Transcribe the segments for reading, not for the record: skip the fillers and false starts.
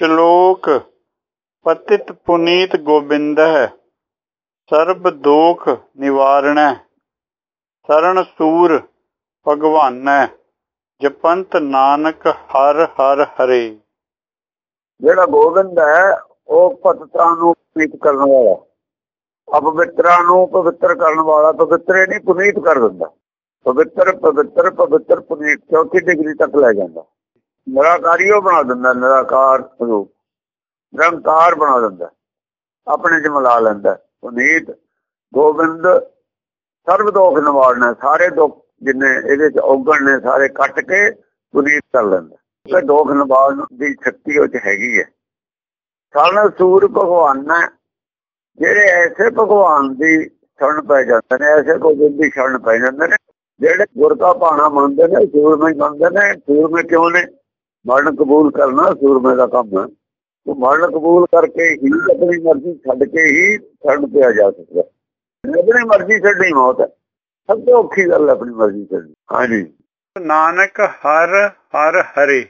ਸ਼ਲੋਕ ਪਤਿਤ ਪੁਨੀਤ ਗੋਬਿੰਦਹਿ ਸਰਬ ਦੋਖ ਨਿਵਾਰਣੈ ਸਰਣ ਸੂਰ ਭਗਵਾਨੈ ਜਪੰਤ ਨਾਨਕ ਹਰ ਹਰ ਹਰੇ। ਜਿਹੜਾ ਗੋਬਿੰਦ ਹੈ ਉਹ ਪਤਿਤਾਂ ਨੂੰ ਪੁਨੀਤ ਕਰਨ ਵਾਲਾ, ਅਪਵਿੱਤਰਾਂ ਨੂੰ ਪਵਿੱਤਰ ਕਰਨ ਵਾਲਾ। ਪਵਿੱਤਰੇ ਨਹੀਂ ਪੁਨੀਤ ਕਰ ਦਿੰਦਾ। ਪਵਿੱਤਰ ਪਵਿੱਤਰ ਪਵਿੱਤਰ ਪੁਨੀਤ ਚੌਥੀ ਡਿਗਰੀ ਤੱਕ ਲੈ ਜਾਂਦਾ। ਨਿਰਾਕਾਰੀ ਉਹ ਬਣਾ ਦਿੰਦਾ, ਨਿਰਾਕਾਰ ਰੂਪ ਨਿਰੰਕਾਰ ਬਣਾ ਦਿੰਦਾ, ਆਪਣੇ ਚ ਮਿਲਾ ਲੈਂਦਾ। ਪੁਨੀਤ ਗੋਬਿੰਦ ਸਰਬ ਦੋਖ ਨਿਵਾਰਨਾ, ਸਾਰੇ ਦੁੱਖ ਜਿੰਨੇ ਇਹਦੇ ਚ ਔਗਣ ਨੇ ਸਾਰੇ ਕੱਟ ਕੇ ਪੁਨੀਤ ਕਰ ਲੈਂਦਾ। ਤੇ ਦੋਖ ਨਿਵਾਰਨ ਦੀ ਸ਼ਕਤੀ ਉਹ ਚ ਹੈਗੀ ਹੈ। ਸਰਣ ਸੂਰ ਭਗਵਾਨ ਹੈ, ਜਿਹੜੇ ਐਸੇ ਭਗਵਾਨ ਦੀ ਸ਼ਰਨ ਪੈ ਜਾਂਦੇ ਨੇ, ਐਸੇ ਗੋਬਿੰਦ ਦੀ ਸ਼ਰਨ ਪੈ ਜਾਂਦੇ ਨੇ, ਜਿਹੜੇ ਗੁਰ ਕਾ ਭਾਣਾ ਮੰਨਦੇ ਨੇ, ਸੂਰਮੇ ਮੰਨਦੇ ਨੇ। ਸੂਰਮੇ ਕਿਉਂ ਨੇ? ਮਰਨ ਕਬੂਲ ਕਰਨਾ ਸੂਰਮੇ ਦਾ ਕੰਮ ਹੈ। ਉਹ ਮਰਨ ਕਬੂਲ ਕਰਕੇ ਹੀ ਆਪਣੀ ਮਰਜ਼ੀ ਛੱਡ ਕੇ ਹੀ ਸ਼ਰਨ ਪਿਆ ਜਾ ਸਕਦਾ। ਆਪਣੀ ਮਰਜ਼ੀ ਛੱਡਣੀ ਮੌਤ ਹੈ। ਸਭ ਤੋਂ ਔਖੀ ਗੱਲ ਹੈ ਆਪਣੀ ਮਰਜ਼ੀ ਛੱਡਣੀ। ਹਾਂਜੀ, ਨਾਨਕ ਹਰ ਹਰ ਹਰੇ।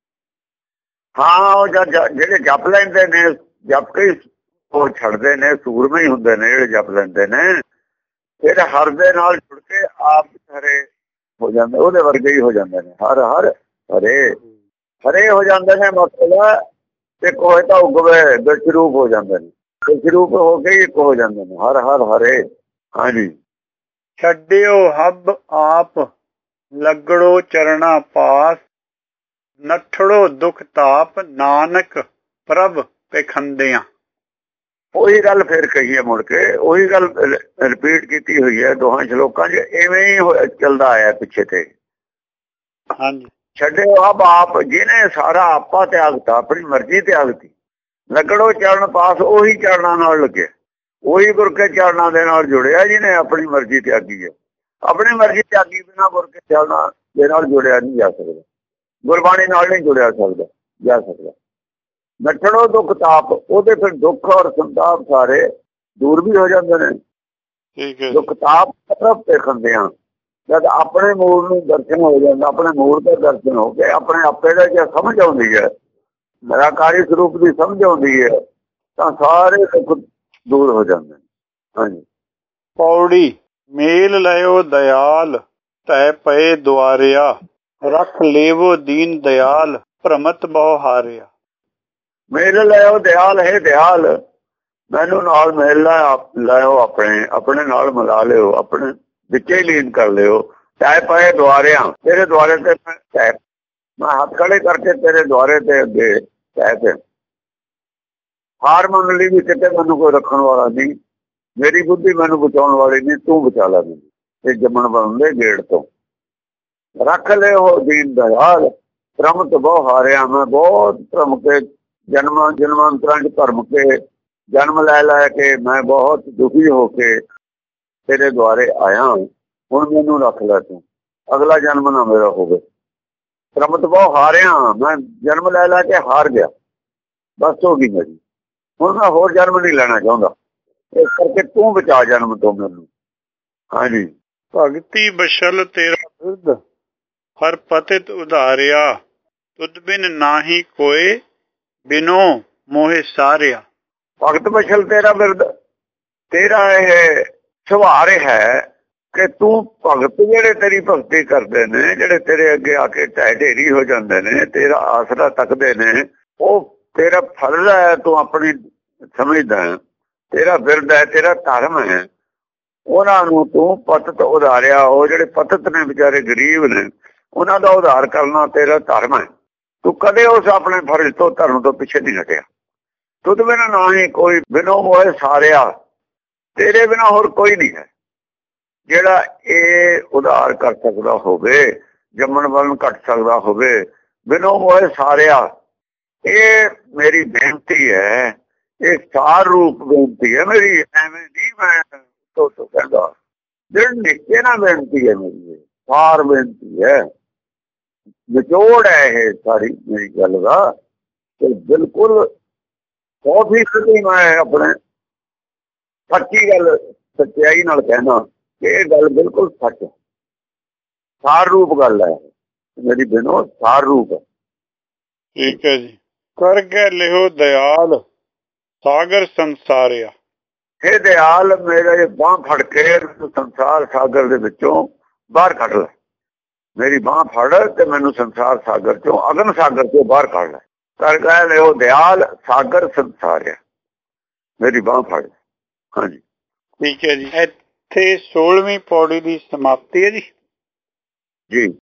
ਹਾਂ, ਉਹ ਜਿਹੜੇ ਜਪ ਲੈਂਦੇ ਨੇ, ਜਪ ਕੇ ਉਹ ਛੱਡਦੇ ਨੇ, ਸੂਰਮੇ ਹੀ ਹੁੰਦੇ ਨੇ ਜਿਹੜੇ ਜਪ ਲੈਂਦੇ ਨੇ। ਫਿਰ ਹਰ ਦੇ ਨਾਲ ਜੁੜ ਕੇ ਆਪ ਹਰੇ ਹੋ ਜਾਂਦੇ, ਉਹਦੇ ਵਰਗੇ ਹੀ ਹੋ ਜਾਂਦੇ ਨੇ। ਹਰ ਹਰ ਹਰੇ ਹਰੇ ਹੋ ਜਾਂਦੇ ਨੇ। ਮਤਲਬ ਤੇ ਕੋਈ ਤਾਂ ਉਗਵੇ ਵਿੱਚ ਰੂਪ ਹੋ ਜਾਂਦੇ ਨੇ, ਵਿੱਚ ਰੂਪ ਹੋ ਕੇ ਹੀ ਇੱਕ ਹੋ ਜਾਂਦੇ ਨੇ। ਹਰ ਹਰ ਹਰੇ। ਹਾਂਜੀ, ਛੱਡਿਓ ਹੱਬ ਆਪ ਲੱਗੜੋ ਚਰਣਾ ਪਾਸ ਨੱਠੜੋ ਦੁਖ ਤਾਪ ਨਾਨਕ ਪ੍ਰਭ ਪਖੰਦਿਆਂ। ਉਹੀ ਗੱਲ ਫਿਰ ਕਹੀ ਹੈ ਮੁੜ ਕੇ, ਉਹੀ ਗੱਲ ਰਿਪੀਟ ਕੀਤੀ ਹੋਈ ਹੈ ਦੋਹਾਂ ਸ਼ਲੋਕਾਂ 'ਚ। ਇਵੇਂ ਹੀ ਚੱਲਦਾ ਆਇਆ ਪਿੱਛੇ ਤੇ। ਹਾਂਜੀ, ਛੱਡਿਓ ਹੱਬ ਆਪ, ਜਿਹਨੇ ਸਾਰਾ ਆਪਾ ਤਿਆਗਤਾ, ਆਪਣੀ ਮਰਜ਼ੀ ਤਿਆਗਤੀ। ਲੱਗੜੋ ਚਰਨ ਪਾਸ, ਉਹੀ ਚਰਨਾਂ ਨਾਲ ਲੱਗਿਆ, ਉਹੀ ਗੁਰ ਕੇ ਚਰਨਾਂ ਦੇ ਨਾਲ ਜੁੜਿਆ ਜਿਹਨੇ ਆਪਣੀ ਮਰਜ਼ੀ ਤਿਆਗੀ ਹੈ। ਆਪਣੀ ਮਰਜ਼ੀ ਤਿਆਗੀ ਬਿਨਾਂ ਗੁਰ ਕੇ ਚਰਨਾਂ ਦੇ ਨਾਲ ਜੁੜਿਆ ਨਹੀਂ ਜਾ ਸਕਦਾ, ਗੁਰਬਾਣੀ ਨਾਲ ਨਹੀਂ ਜੁੜਿਆ ਜਾ ਸਕਦਾ। ਨੱਠੜੋ ਦੁੱਖ ਤਾਪ, ਉਹਦੇ ਫਿਰ ਦੁੱਖ ਔਰ ਸੰਤਾਪ ਸਾਰੇ ਦੂਰ ਵੀ ਹੋ ਜਾਂਦੇ ਨੇ। ਠੀਕ ਹੈ। ਦੁੱਖ ਤਾਪ ਪ੍ਰਭ ਦੇਖਦੇ ਆ, ਜਦ ਆਪਣੇ ਮੂਲ ਨੂੰ ਦਰਸ਼ਨ ਹੋ ਜਾਂਦਾ, ਆਪਣੇ ਮੂਲ ਦਾ ਦਰਸ਼ਨ ਹੋ ਕੇ ਆਪਣੇ ਆਪੇ ਦਾ ਜੇ ਸਮਝ ਆਉਂਦੀ ਹੈ, ਨਿਰਾਕਾਰੀ ਸਰੂਪ ਦੀ ਸਮਝ ਆਉਂਦੀ ਹੈ, ਤਾਂ ਸਾਰੇ ਦੁੱਖ ਦੂਰ ਹੋ ਜਾਂਦੇ ਨੇ। ਹਾਂਜੀ, ਪੌੜੀ ਮੇਲ ਲਿਓ ਦਇਆਲ ਤੈ ਪਏ ਦੁਆਰਿਆ ਰੱਖ ਲੇਵੋ ਦੀਨ ਦਇਆਲ ਭ੍ਰਮਤ ਬਹੁ ਹਾਰਿਆ। ਮੇਲ ਲਿਓ ਦਿਆਲ ਹੈ ਦਿਆਲ, ਮੈਨੂੰ ਨਾਲ ਮੇਲ ਲਾਇਓ, ਆਪਣੇ ਨਾਲ ਮਿਲਾ ਲਿਓ, ਆਪਣੇ ਵਿੱਚੇ ਲੀਨ ਕਰ ਲਿਓ। ਤੈ ਪਏ ਦੁਆਰਿਆਂ, ਤੇਰੇ ਦੁਆਰੇ ਤੇ ਮੈਂ ਹੱਥ ਖੜੇ ਕਰਕੇ ਤੇਰੇ ਦੁਆਰੇ ਤੇ ਅੱਗੇ ਤੈ ਤੇ ਹਾਰ ਮੰਨ ਲਈ ਵੀ ਕਿਤੇ ਮੈਨੂੰ ਕੋਈ ਰੱਖਣ ਵਾਲਾ ਨਹੀਂ, ਮੇਰੀ ਬੁੱਧੀ ਮੈਨੂੰ ਬਚਾਉਣ ਵਾਲੀ ਨਹੀਂ, ਤੂੰ ਬਚਾ ਲੈ ਮੈਨੂੰ ਇਹ ਜੰਮਣ ਬਣਦੇ ਗੇੜ ਤੋਂ। ਰੱਖ ਲਿਓ ਦੀਨ ਦਇਆਲ ਭ੍ਰਮਤ ਬਹੁ ਹਾਰਿਆ, ਮੈਂ ਬਹੁਤ ਭਰਮ ਕੇ ਜਨਮਾਂਤਰਾਂ 'ਚ ਭਰਮ ਕੇ ਜਨਮ ਲੈ ਕੇ ਮੈਂ ਬਹੁਤ ਦੁਖੀ ਹੋ ਕੇ ਤੇਰੇ ਦੁਆਰੇ ਆਇਆ। ਹੁਣ ਮੈਨੂੰ ਰੱਖ ਲੈ ਤੂੰ, ਅਗਲਾ ਜਨਮ ਨਾ ਮੇਰਾ ਹੋਵੇ। ਭ੍ਰਮਤ ਬਹੁ ਹਾਰਿਆ, ਮੈਂ ਜਨਮ ਲੈ ਕੇ ਹਾਰ ਗਿਆ, ਬਸ ਹੋ ਗਈ ਮੇਰੀ। ਹੁਣ ਮੈਂ ਹੋਰ ਜਨਮ ਨਹੀਂ ਲੈਣਾ ਚਾਹੁੰਦਾ, ਇਸ ਕਰਕੇ ਤੂੰ ਬਚਾ ਜਨਮ ਤੋਂ ਮੈਨੂੰ। ਹਾਂਜੀ, ਭਗਤੀ ਬਸ਼ਲ ਤੇਰਾ ਬਿਰਦ ਹਰ ਪਤਿਤ ਉਧਾਰਿਆ ਤੁਧ ਬਿਨ ਨਾਹੀ ਕੋਏ ਬਿਨੋ ਮੋਹਿ ਸਾਰਿਆ। ਭਗਤ ਬਸ਼ਲ ਤੇਰਾ ਬਿਰਦ, ਤੇਰਾ ਇਹ ਸੁਭਾਅ ਹੈ ਕਿ ਤੂੰ ਭਗਤ ਜਿਹੜੇ ਤੇਰੀ ਭਗਤੀ ਕਰਦੇ ਨੇ, ਜਿਹੜੇ ਤੇਰੇ ਅੱਗੇ ਆ ਕੇ ਢਹਿ ਢੇਰੀ ਹੋ ਜਾਂਦੇ ਨੇ, ਤੇਰਾ ਆਸਰਾ ਤੱਕਦੇ ਨੇ, ਉਹ ਤੇਰਾ ਫਰਜ਼ ਹੈ, ਤੂੰ ਆਪਣੀ ਸਮਝਦਾ, ਤੇਰਾ ਬਿਰਦ ਹੈ, ਤੇਰਾ ਧਰਮ ਹੈ। ਉਹਨਾਂ ਨੂੰ ਤੂੰ ਪਤਿਤ ਉਧਾਰਿਆ, ਉਹ ਜਿਹੜੇ ਪਤਿਤ ਨੇ ਵਿਚਾਰੇ ਗਰੀਬ ਨੇ, ਉਹਨਾਂ ਦਾ ਉਧਾਰ ਕਰਨਾ ਤੇਰਾ ਧਰਮ ਹੈ। ਤੂੰ ਕਦੇ ਉਸ ਆਪਣੇ ਫਰਜ਼ ਤੋਂ, ਧਰਮ ਤੋਂ ਪਿੱਛੇ ਨਹੀਂ ਹਟਿਆ। ਤੁਧ ਬਿਨਾਂ ਨਾ ਹੀ ਕੋਈ ਬਿਨੋ ਮੋਹਿ ਸਾਰਿਆ, ਤੇਰੇ ਬਿਨਾਂ ਹੋਰ ਕੋਈ ਨਹੀਂ ਹੈ ਜਿਹੜਾ ਇਹ ਉਧਾਰ ਕਰ ਸਕਦਾ ਹੋਵੇ, ਜੰਮਣ ਵਾਲ ਘਟ ਸਕਦਾ ਹੋਵੇ। ਬਿਨੋ ਮੋਹਿ ਸਾਰਿਆ, ਇਹ ਮੇਰੀ ਬੇਨਤੀ ਹੈ, ਇਹ ਸਾਰ ਰੂਪ ਬੇਨਤੀ ਹੈ ਮੇਰੀ। ਐਵੇਂ ਨਹੀਂ ਮੈਂ ਤੋਂ ਕਹਿੰਦਾ, ਜਿਹੜੇ ਨਿੱਕੇ ਨਾਲ ਬੇਨਤੀ ਹੈ ਮੇਰੀ, ਸਾਰ ਬੇਨਤੀ ਹੈ, ਨਿਚੋੜ ਹੈ ਇਹ ਸਾਰੀ ਮੇਰੀ ਗੱਲ ਦਾ। ਤੇ ਬਿਲਕੁਲ 100% ਮੈਂ ਆਪਣੇ ਸੱਚੀ ਗੱਲ ਸੱਚਾਈ ਨਾਲ ਕਹਿਣਾ ਕਿ ਇਹ ਗੱਲ ਬਿਲਕੁਲ ਸੱਚ ਹੈ, ਸਾਰ ਰੂਪ ਗੱਲ ਹੈ ਮੇਰੀ। ਬਿਨੋ ਸਾਰ ਰੂਪ ਹੈ। ਠੀਕ ਹੈ ਜੀ। ਕਰ ਕੇ ਲਿਓ ਦਇਆਲ ਸਾਗਰ ਸੰਸਾਰਿਆ। हे दयाल मेरे बांह फड़ के संसार सागर दे विचों बाहर कढ ले। मेरी बांह फड़ ते मैनू संसार सागर चों अगन सागर चों बाहर कढ ले। कर कह लियो दयाल सागर संसारिया, मेरी बांह फड़। हाँ जी ठीक है जी। ਇੱਥੇ 16ਵੀਂ ਪੌੜੀ ਦੀ ਸਮਾਪਤੀ ਹੈ ਜੀ। जी।